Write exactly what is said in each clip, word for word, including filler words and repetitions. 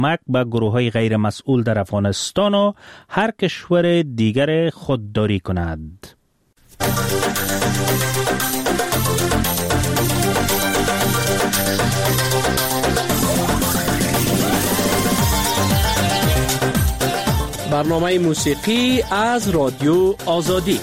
کمک به گروه های غیر مسئول در افغانستان و هر کشور دیگر خودداری کند. برنامه موسیقی از رادیو آزادی.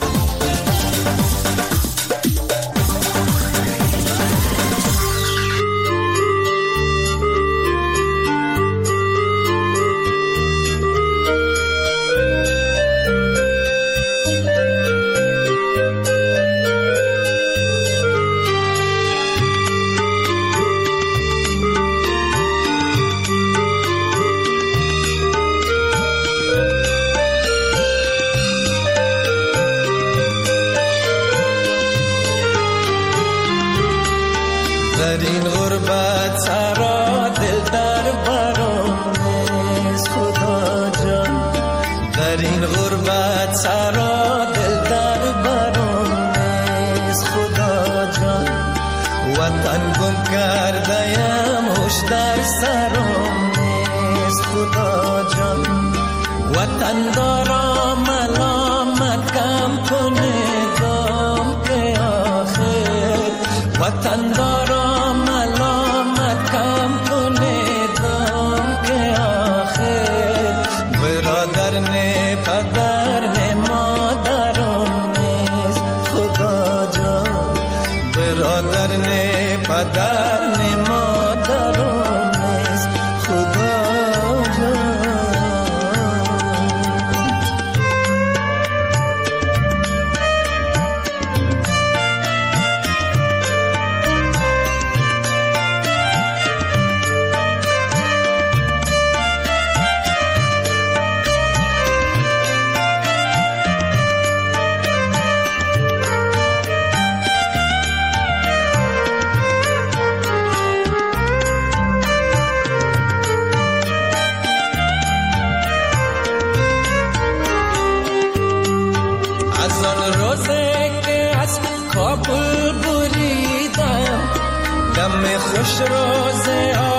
خوش روز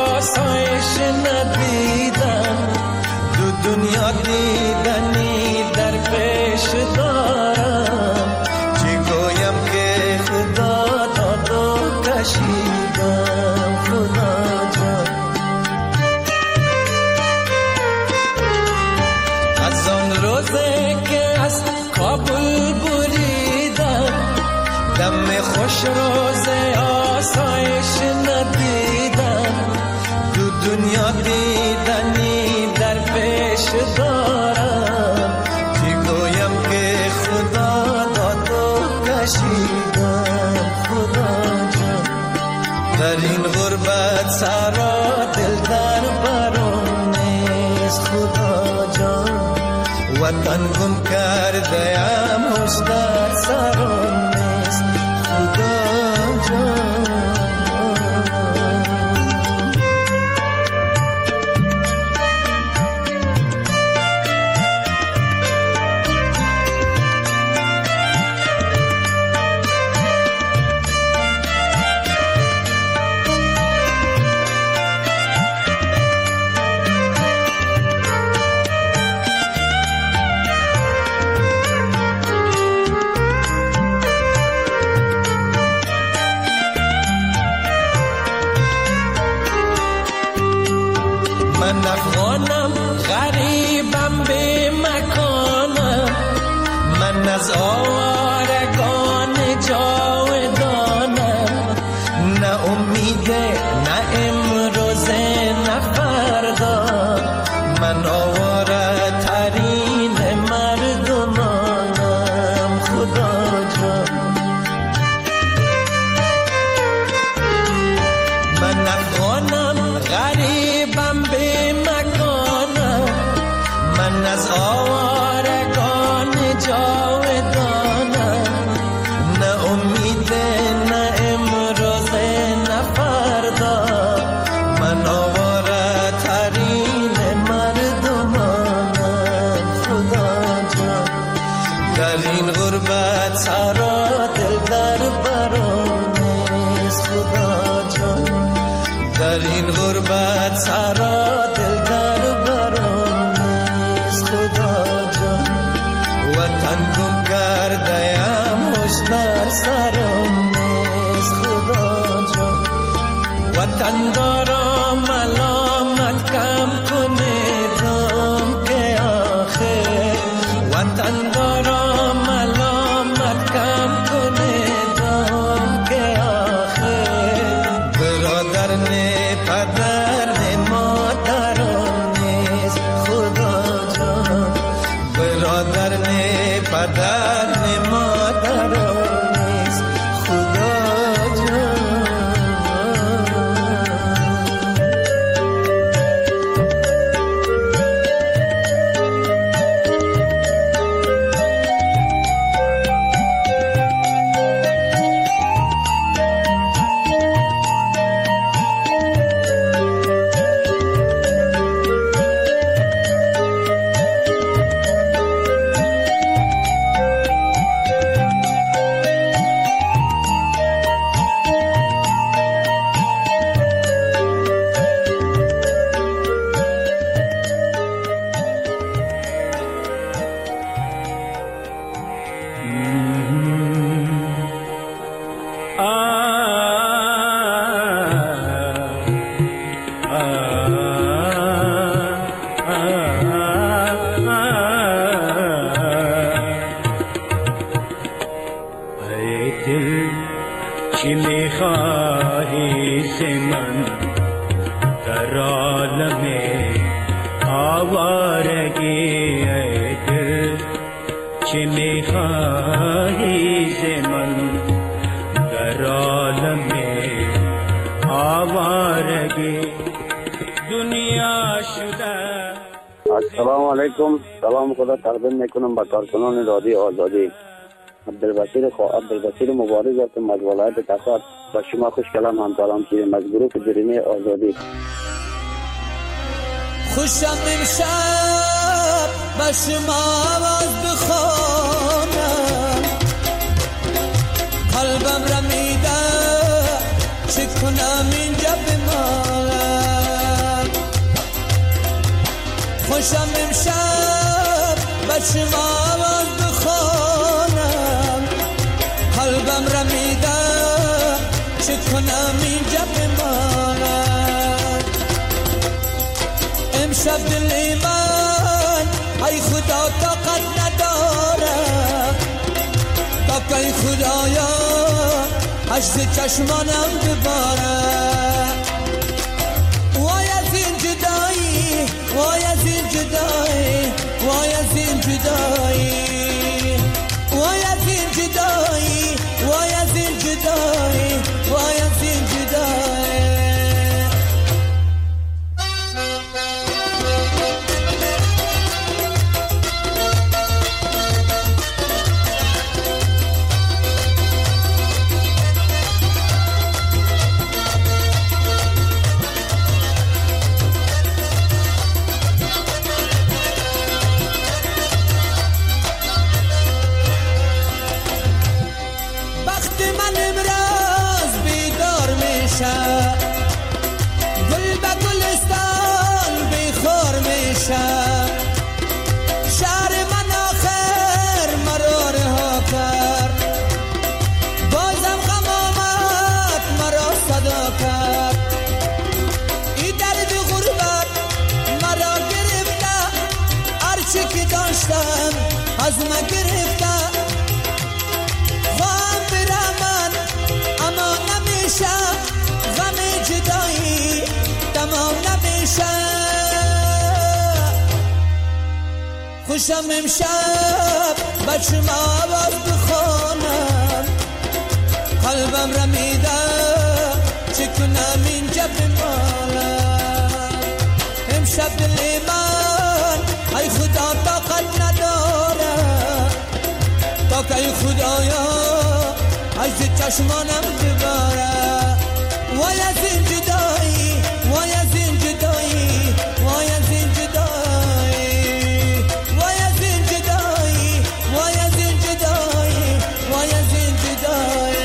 آسایش ندیدم، دو دنیا دیدنی در پیش دارم، چی گویم که خدا داد و کشیدم. خدا جان از آن روزه که از کابل بریدم، دم خوش روز آسایش ندیدم، دو دنیا دیدنی در پیش دارم، چی گویم که خدا داد و کشیدم. خدا جان در این غربت سرا دل در برم نیست. خدا جان وطن گم کرده ام هوش در سرم نیست. خدا جان من افغانم، غریبم به مکانم، من از آوارگان جاودانم، نه امیده نه امروزه نه فردا، من آواره ترین مردمانم. خدا جان من افغانم، غریبم به مکانم، من از آوارگان جاودانم، نه امیده نه امروزه نه فردا، وطن دارم ملامت کم کنه دام که آخر وطن دارم ملامت کم کنه دام که آخر برادر نه پدر نه مادرم نیست خدا جان برادر نه پدر نه مادرم نیست خدا سلام علیکم. سلام خدا تقدیم میکنم به کارکنان رادیو آزادی. عبدالبصیر خو عبدالبصیر مبارز هستم از ولایت تخار. با شما خوش کلام همکارم شدیم از گروه جریمه آزادی. خوشم امشب به شما آواز بخوانم قلبم رمیده چه کنم اینجا بمالم خوشم امشب به شما آواز بخوانم قلبم رمیده چه کنم اینجا بمالم امشب دل من ای خدا طاقت نداره تا که خدایا عجز چشمانم بباره وای از این جدایی وای از این جدایی وای از این جدایی وای از این جدایی وای از این جدایی وای از این جدایی گل به گلستان بیخور میشه شهر من آخر مرا رها کرد بازم غم آمد مرا صدا کرد این درد غربت مرا گرفته هرچی که داشتم از من گرفته خواهم برم من اما نمیشه غم جدایی تمام نمیشه خوشم امشب به شما آواز بخوانم قلبم رمیده چه کنم اینجا بمالم امشب دل من ای خدا طاقت نداره تا که ای خدایا عجز چشمانم بباره وای از این جدایی وای از این جدایی وای از این جدایی وای از این جدایی وای از این جدایی وای از این جدایی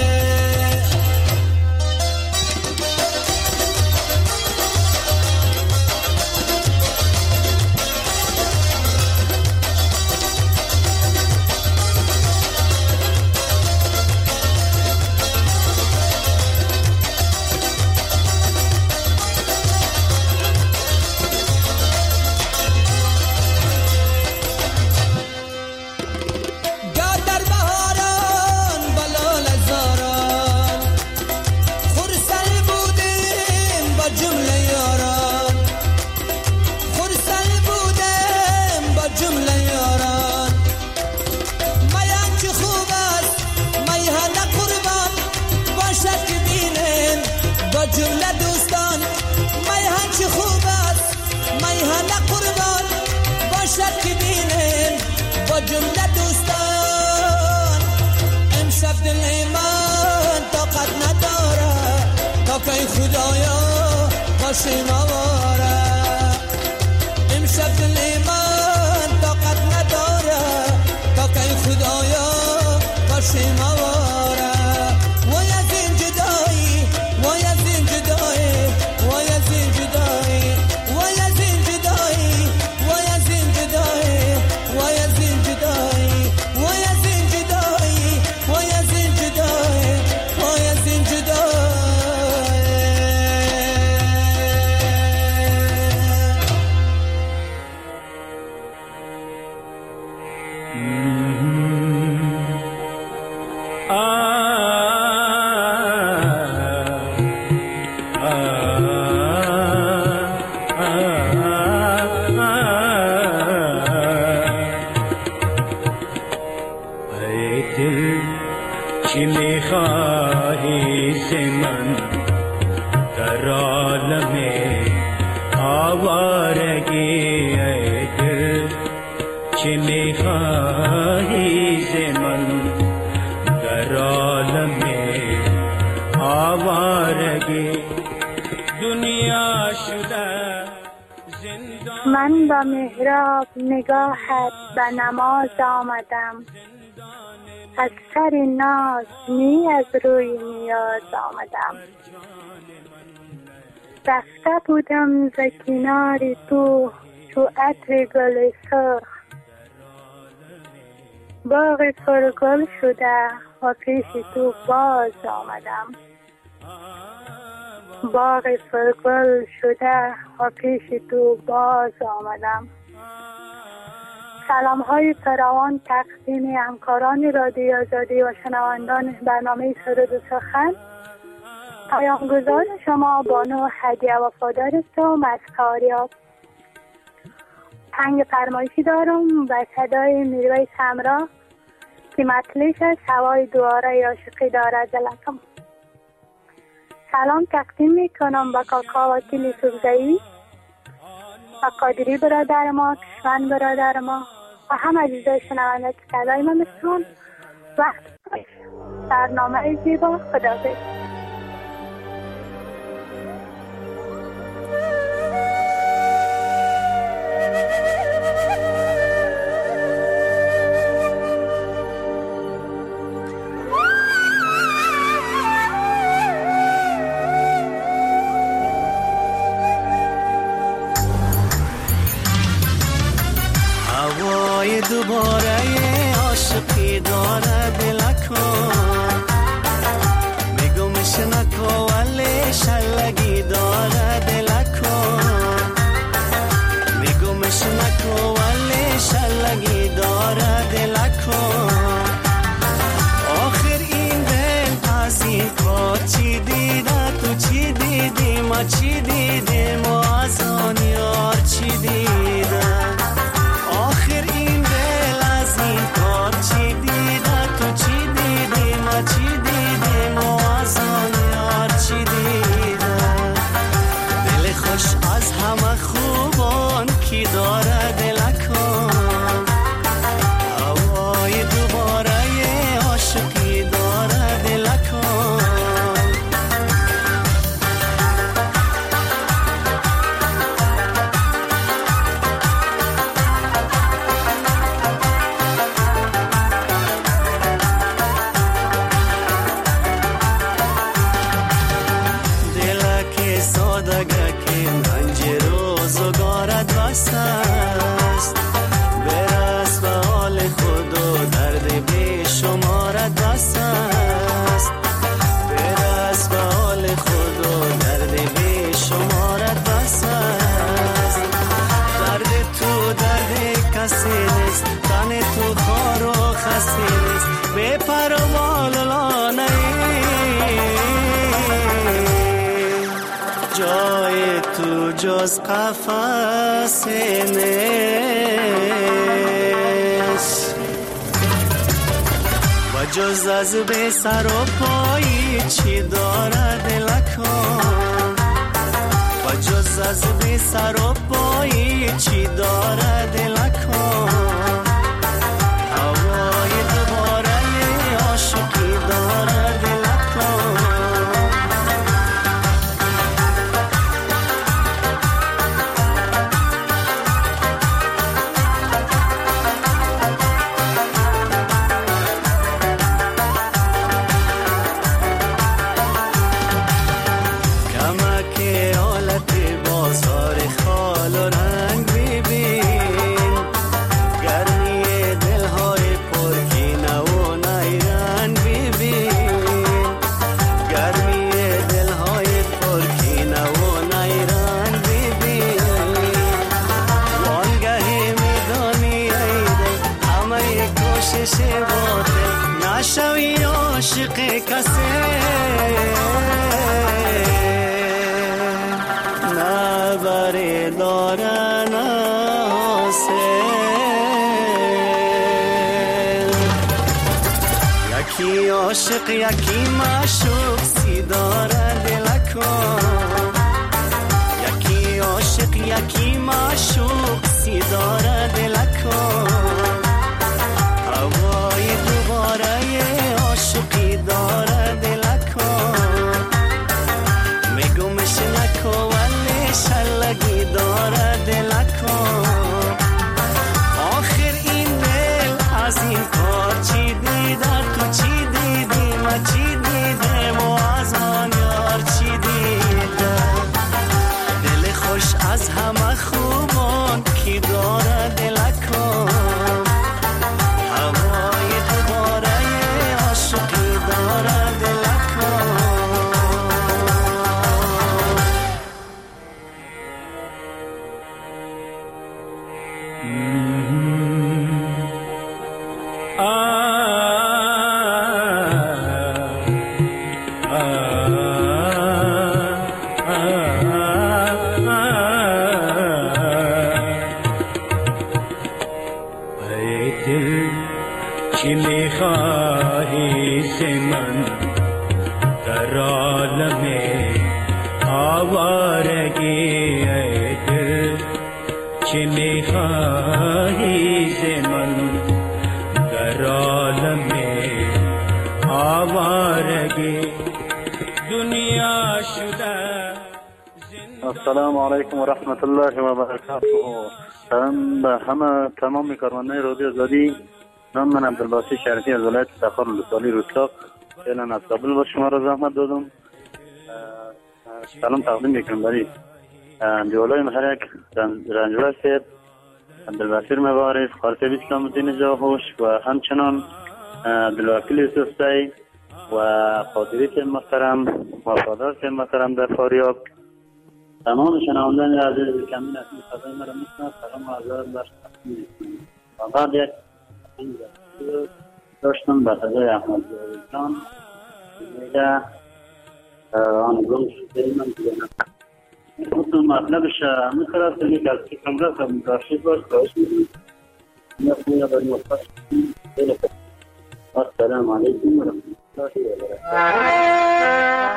که خدایا باشه مواره امشب دل من طاقت نداره تا که خدایا باشه مواره وای از این جدایی وای از این جدایی وای از این جدایی وای از این جدایی وای از این جدایی وای از این جدایی وای از این جدایی وای از این جدایی وای از این جدایی من با محراب نگاهت به نماز آمدم از سر ناز نی از روی نیاز آمدم رفته بودم ز کنار تو چو عطر گل سرخ باغ پرگل شده و پیش تو باز آمدم باغ پرگل شده و پیش تو باز آمدم. سلام های فراوان تقدیم همکاران رادیو آزادی و شنوندان برنامه سرود و سخن. پیامگذار شما بانو هدیه وفادارستم از فاریاب. تنگ فرمایشی دارم و صدای میرویس همراه که مطلعش از هوای دواره عاشقی دارد دلکم. سلام تقدیم میکنم به کاکا وکیل سوزایی و قادری برادر ما، کشمن برادر ما و هم عزیزای شنونده که صدای ما میشنون. وقت باش برنامه زیبا. خداحافظ. دوباره عاشقی داره دلکم میگمش نکو ولی شلگی داره دلکم میگمش نکو ولی شلگی داره دلکم آخر این دل از این کار چی دیده تو چی دیدی ما چی دیدی ما از آن یار چی دیده آخر این دل از این کار چی دیده تو چی دیدی ما چی دیدی ما از آن یار چی دیده دل خوش از همه خوبان کی داره دلکم هوای دوباره عاشقی داره دلکم است برس به حال خود و درد بی شمارت بس است برس به حال خود و درد بی شمارت بس است درد تو درد کسی نیست تن تو خار و خسی نیست بی پر و بال لانه جای تو جز قفس نیست و جز از به سر و پایی چی داره دلکم و جز از به سر و پایی چی داره دلکم هوای دوباره عاشقی داره دلکم یکی عاشق یکی معشوق سی داره دلکو یکی عاشق یکی معشوق سی داره دلکو هوای دوباره عاشقی داره دلکو میگمش نکو ولی شلگی داره دلکو آخر این دل از این کار چی دیده تو چی دیدی ما چی دیدم و از آن یار چی دیده دل خوش از همه خوبان کی داره دلکو هوای دوباره عاشقی داره دلکو السلام علیکم و رحمت الله و برکاته. سلام به همه تمام کارمندان رادیو آزادی. نام من عبدالباسط شریفی از ولایت تخار ولسوالی رودکاک فعلا از کابل با شما را زحمت دادم. سلام تقدیم میکنم برای دیولای محرک رنجور سید عبدالبصیر مبارز خالصه اسلام الدین جاهوش و همچنان عبدالوکیل یوسف زی و خاطری سید محترم وفادار سید محترم در فاریاب. تمام شنوندگان عزیز کمین اسمی صدای مرا میشنوند سلام و عرض بر و بعد یک داشتم به صدای احمد جان میگه آن گم شده من دیگه خودم مطلبش همه طرف که از فکرم رفتم داشته باش داشت میدونم یا خویا بر مصطفی خیلی خوب. السلام علیکم و رحمت الله و برکاته.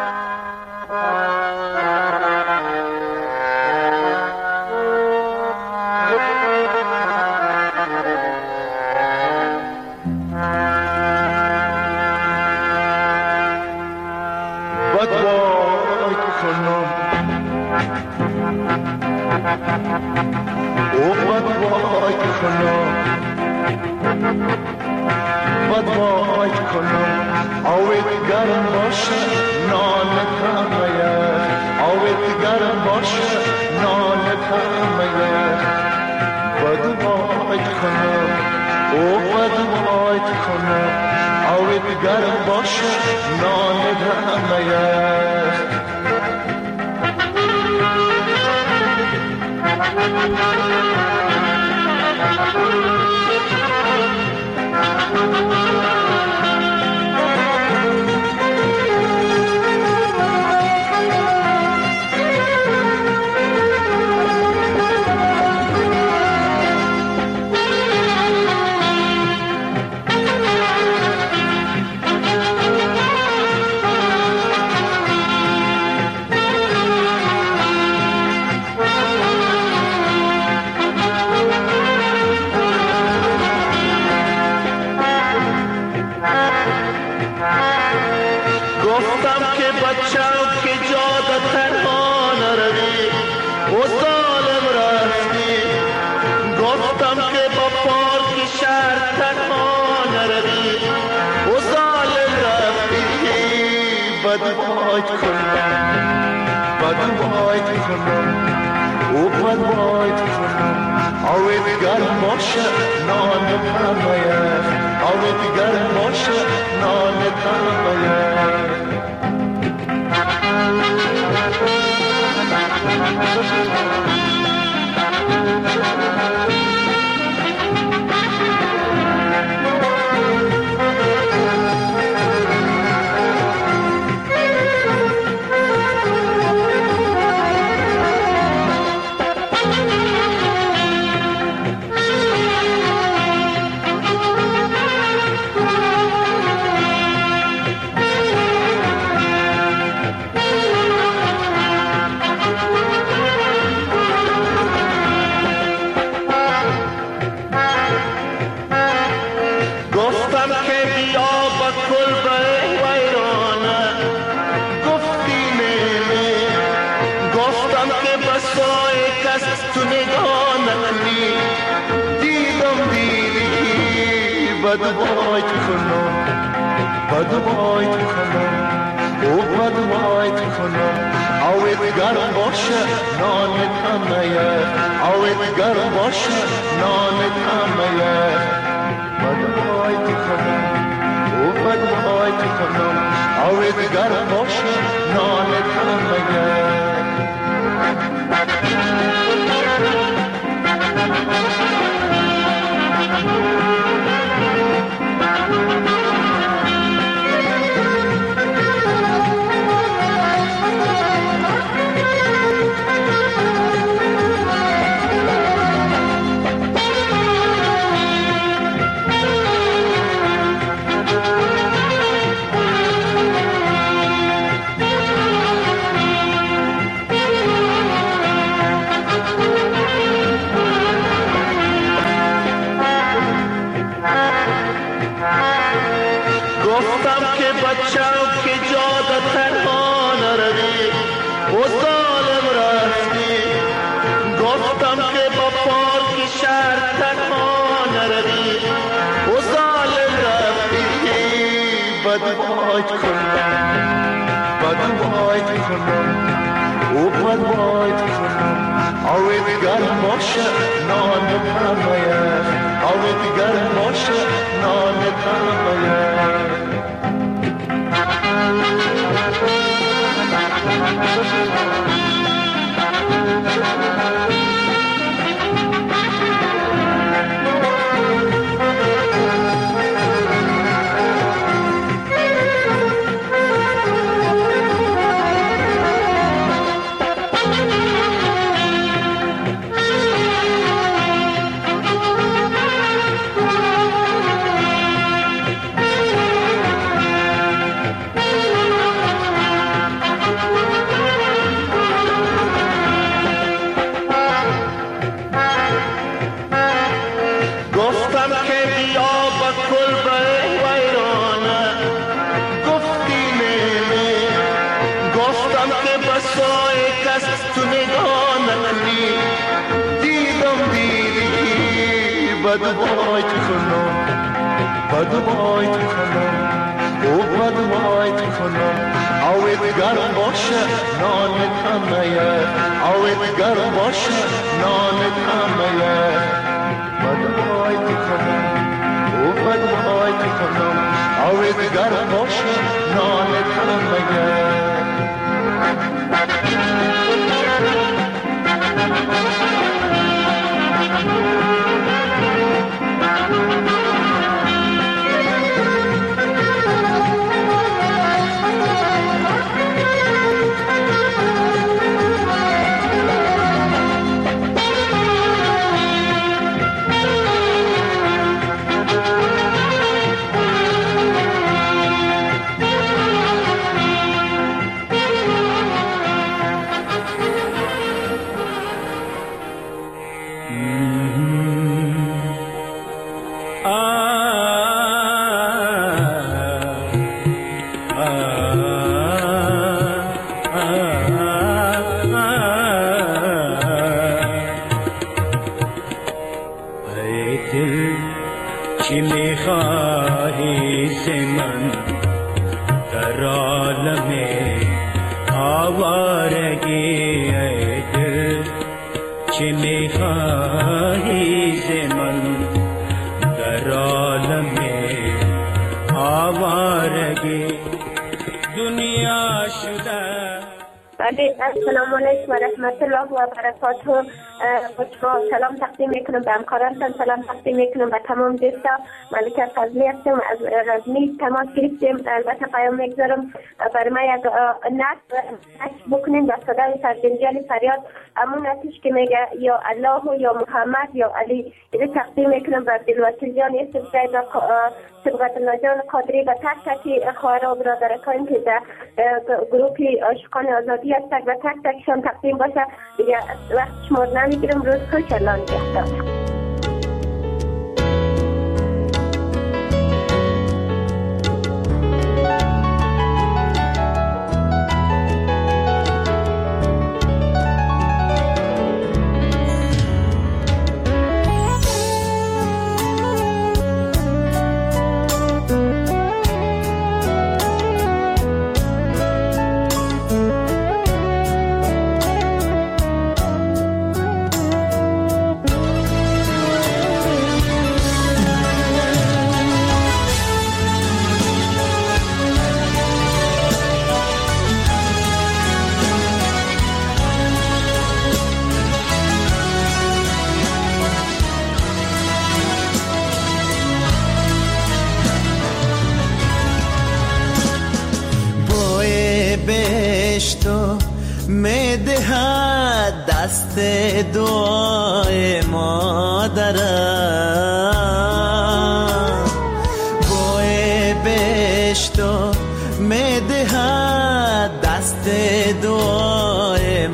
وای کنم آویت گرم باشه نان تمایه آویت گرم باشه نان تمایه بد وای کنم او بد وای کنم آویت گرم باشه نان تمایه بد وای کنم بد وای کنم او بد وای کنم آوت گرم باشه نان تمیه آوت گرم باشه نان تمیه بد وای کنم او بد وای کنم آوت گرم باشه نان تمیه او بد وای کنم آوت گرم باشه نان تمیه آوت گرم باشه نان تمیه بد وای کنم بد وای کنم او بد وای کنم آوت گرم باشه نان تمیه آوت گرم باشه نان تمیه بد وای کنم او بد وای کنم آوت گرم باشه نان تمیه السلام علیکم و رحمت الله و برکاته. با سلام تقدیم میکنم به همکارانتان، سلام تقدیم میکنم به تمام دوستا. ملکه فضلی هستم از رزمی تماس گرفتیم. البته پیام میگذارم برای ما یک نت بکنیم به صدای سرجنجال فریاد امون اتش که میگه یا الله و یا محمد یا علی. این تقدیم میکنم به دلوطل جان یوسف زید و سبقت الله جان قادری و تک تک خواهر و برادرکان که در گروپی عاشقان آزادی هستند و تک تکشان تقدیم باشه. دیگه وقت شما نمیگیرم. روز خوش، الله نگهدار. بهشتو میدهد دست دعای مادرم، بوی بهشتو میدهد دست دعای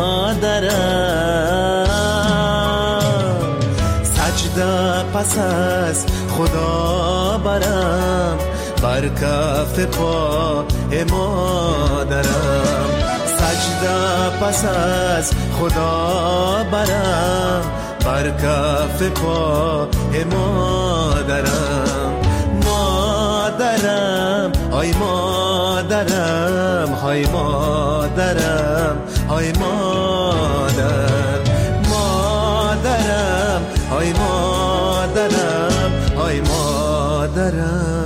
مادرم. سجده پس از خدا برم بر کف پای مادرم، سجده پس از خدا برم بر کف پای مادرم. مادرم آی مادرم، های مادرم، های مادر، مادرم های مادرم، های مادرم.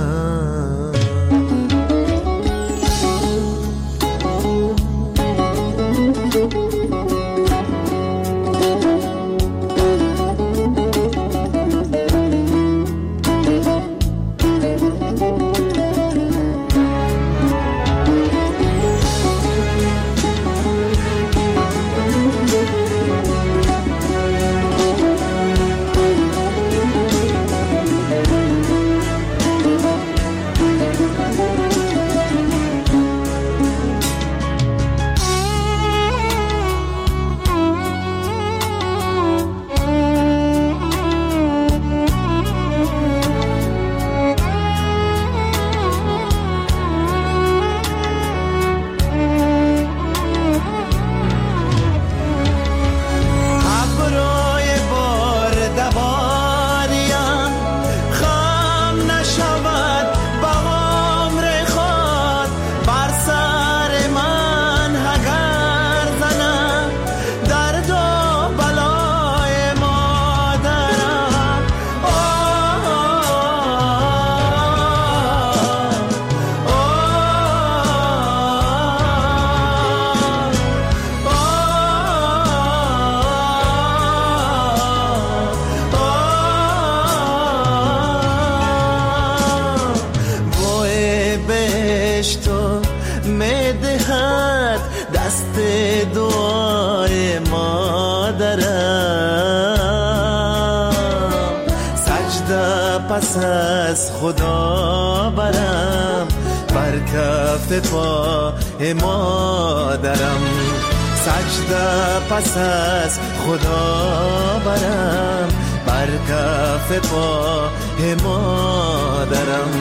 پس از خدا برم بر کف پای مادرم، سجده پس از خدا برم بر کف پای مادرم.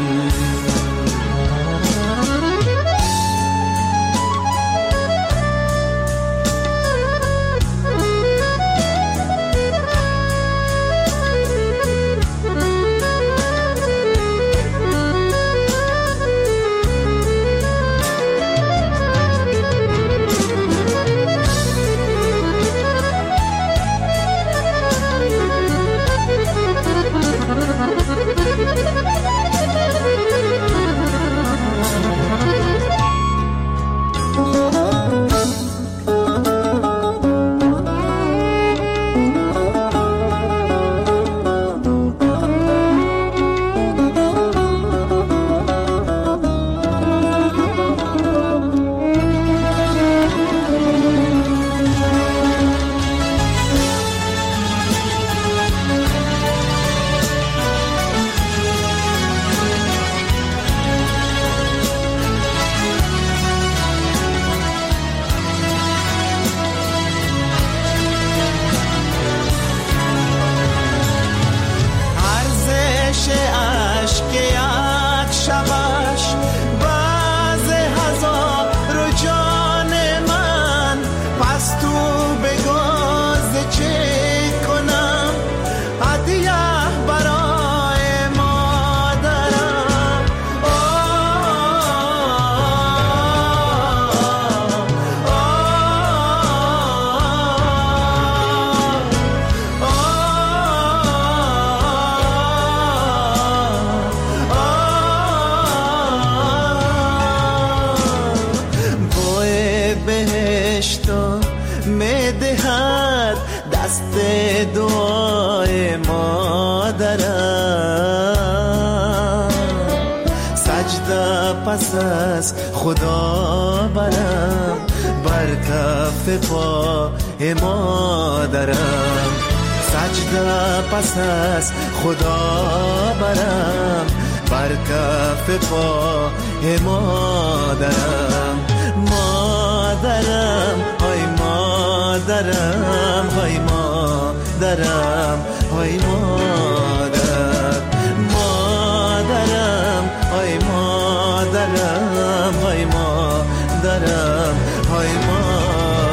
پس از خدا برم، بر کف پای مادرم. سجده پس از خدا برم، بر کف پای مادرم. مادرم های مادرم، های مادرم، های مادر. مادرم های مادرم، های مادرم، های مادر.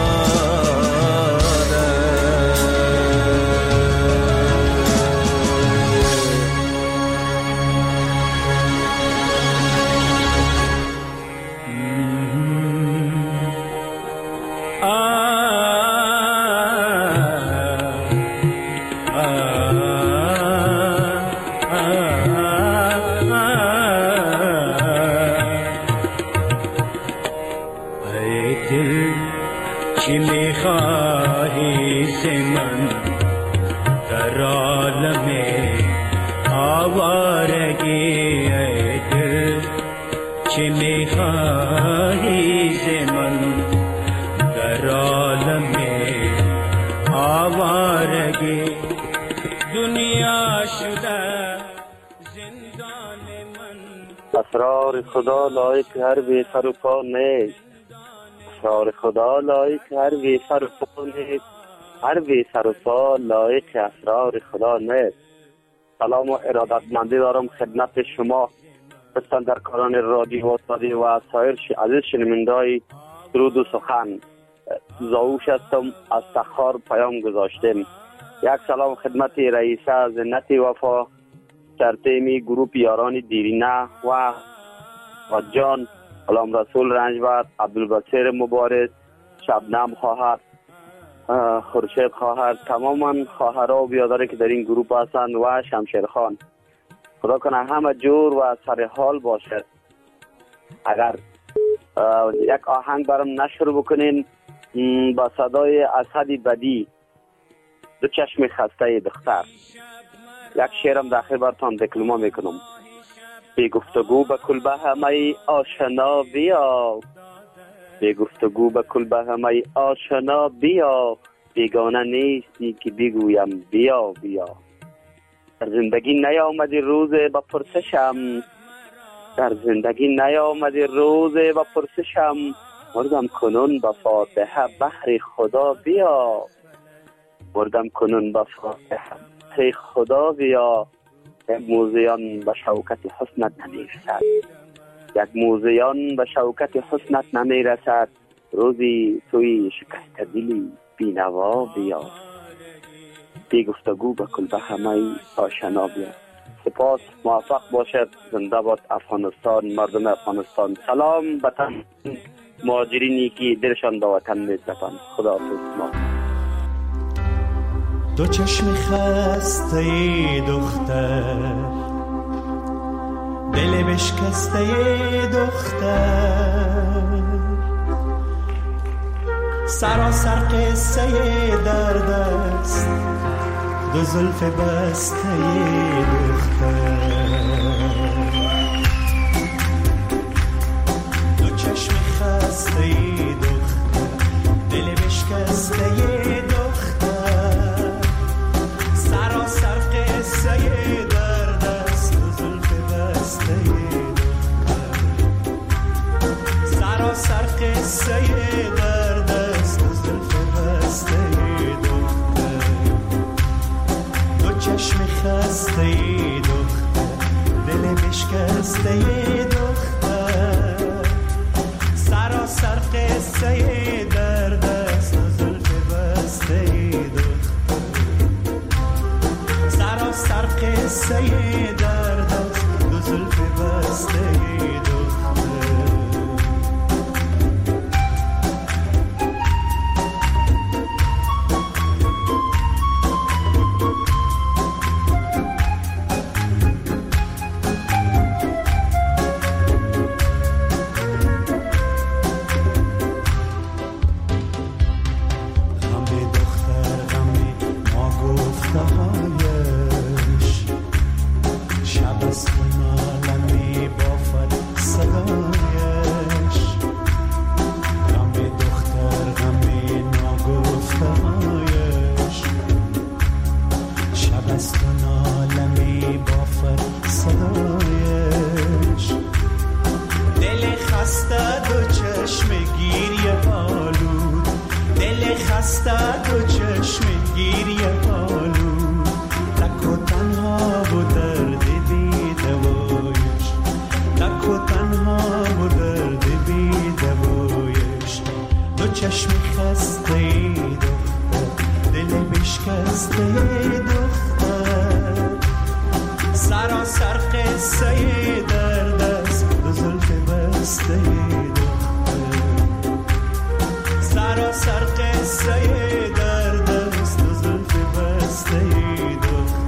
اسرار خدا لایق هر بی سر و پا نیست. اسرار خدا لایق هر بی سر و پا نیست. هر بی سر و پا لایق اسرار خدا نیست. سلام و ارادتمندی دارم خدمت شما بستاندرکاران رادیو آزادی و سایر عزیز شنونده‌های درود و سخن. زاوش هستم، از تخار پیام گذاشتیم. یک سلام خدمت رئیسه زنت وفا، ترتیمی گروپ یاران دیرینه و و جان، غلام رسول رنجبر، عبدالبصیر مبارز، شبنم خواهر، خورشید خواهر، تماما خواهرها و بیادره که در این گروپ هستند و شمشیر خان. خدا کنه همه جور و سر حال باشد. اگر یک آهنگ برام نشر بکنین با صدای اسد بدی، دو چشم خسته دختر، یک شعرم داخل برتان دکلمه میکنم. بی گفتگو به کلبه همه آشنا بیا، بی گفتگو به کلبه همه آشنا بیا، بیگانه نیستی که بگویم بیا بیا. در زندگی نیامدی روز با پرسشم، در زندگی نیامدی روز با پرسشم، مردم کنون با فاتحه بحر خدا بیا، مردم کنون با فاتحه خدا بیا. یک موزیان به شوکت حسنت نمیرسد، یک موزیان به شوکت حسنت نمیرسد، روزی توی شکست دلی بینوا بیا، بی گفتگو به کلبه همه آشنا بیا. سپاس، موفق باشد. زنده باد افغانستان، مردم افغانستان. سلام به تمام مهاجرینی که دلشان به وطن می‌سپارند. خداحافظ. ما دو چشم خسته دختر، دل بشکسته دختر، سراسر قصه درد است، دو زلف بسته دختر. دو چشم خسته دختر، دل بشکسته دختر، سراسر قصه درد است، دو زلف بسته دختر، سراسر قصه درد است، دو زلف بسته دختر. دو چشم خسته دختر، دل بشکسته دختر، سراسر قصه درد است، دو زلف بسته دختر، سراسر قصه درد است، دو زلف بسته دختر. آن عالمی بافر صدایش، دل خسته دو چشم گیریه آلود، دل خسته دو چشم گیریه آلود، تک و تنها و درد بی دوایش، تک و تنها و درد بی دوایش، دو چشم خسته ای دختر، دل بشکسته ای دختر، سراسر قصه درد است دو زلف بسته ای دختر، سراسر قصه درد است دو زلف بسته ای دختر.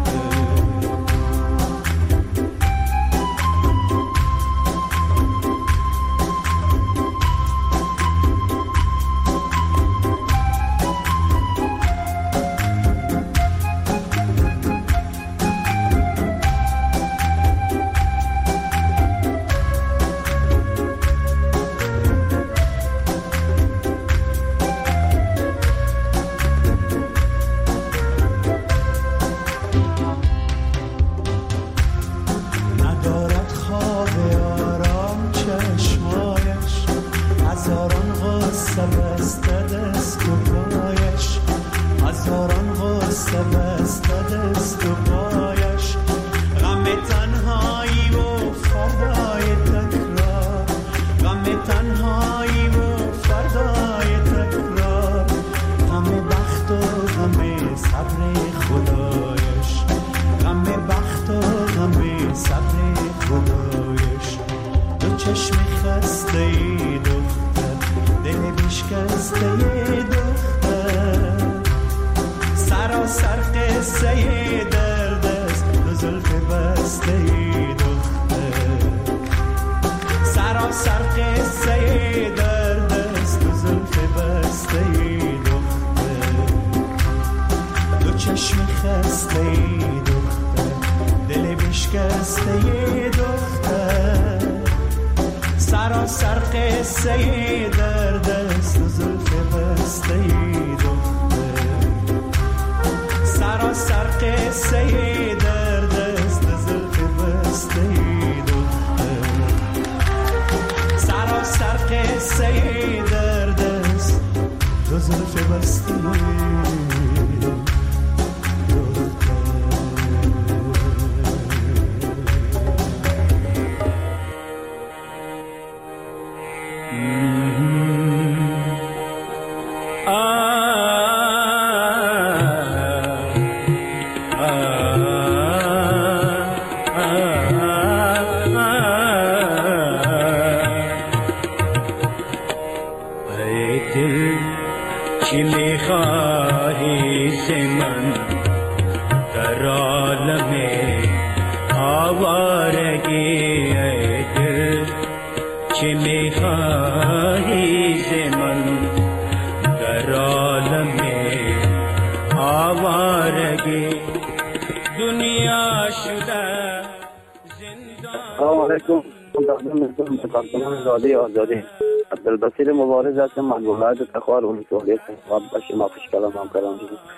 رادیو آزادی عبدالبصیر مبارز هستم، من ولایت تخار ولسوالی خطاب به شما خوش کلام هم کلام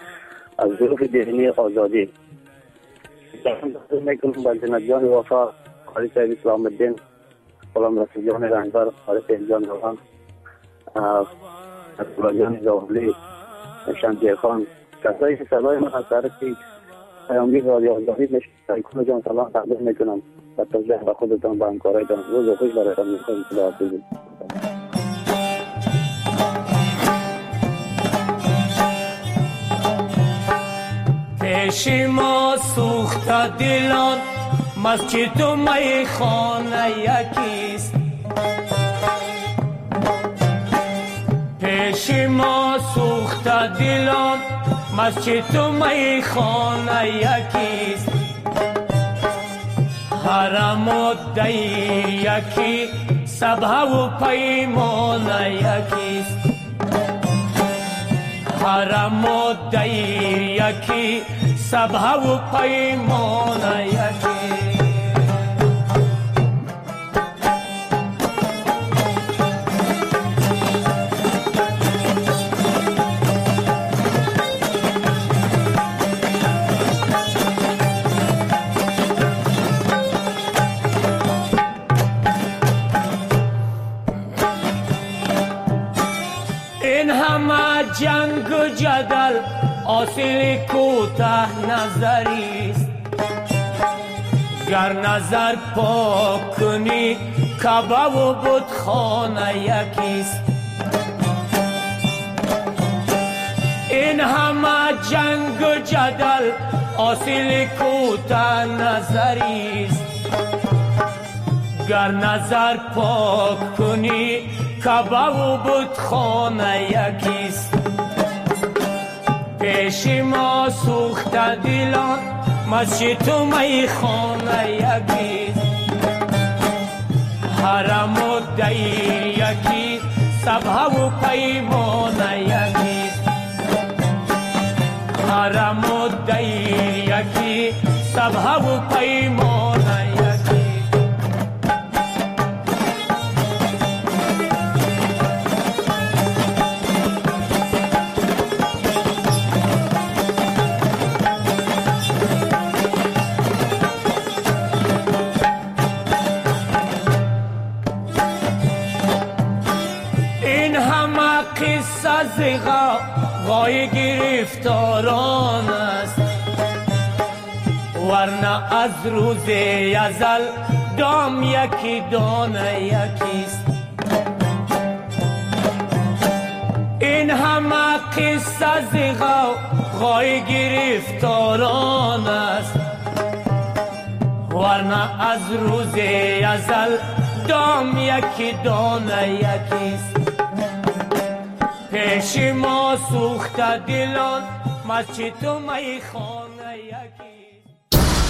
از ظروف ذهنی آزادی میکنم با جناب جان وفا، قاری صاحب اسلام الدین، غلام رسول جان رهبر، قاری صاحب جان روحان، عبدالله جان زاولی، شمشیر خان، کسایی که صدای من از طرف پیامگیر رادیو آزادی میشنوید، کل جان سلام تقدیم میکنم و توجه به خودتان با همکارایتان. روز خوش برایتان می‌خواهیم. خداحافظ. پیش ما سوخته دلان، مسجد و میخانه یکیست. پیش ما سوخته دلان، مسجد و میخانه یکیست. هر مدعی یکی، سبحه و پیمان یکیست. هر مدعی یکی، سبحه و پیمان یکی. جدل حاصل کوته نظری است. گر نظر پاک کنی کعبه و بتخانه یکیست. این همه جنگ و جدل حاصل کوته نظری است. گر نظر پاک کنی کعبه و بتخانه یکیست. پیش ما سوخته دلان مسجد و میخانه یکیست. حرم و دیر یکی سبحه و پیمانه یکیست. حرم و دیر یکی سبحه و پیمانه یکیست. زغا غای گرفتاران است. ورنه از روز ازل دام یکی دانه یکیست. این همه قصه زغا غای گرفتاران است. ورنه از روز ازل دام یکی دانه یکیست. پیش ما سوخته دلان مسجد و میخانه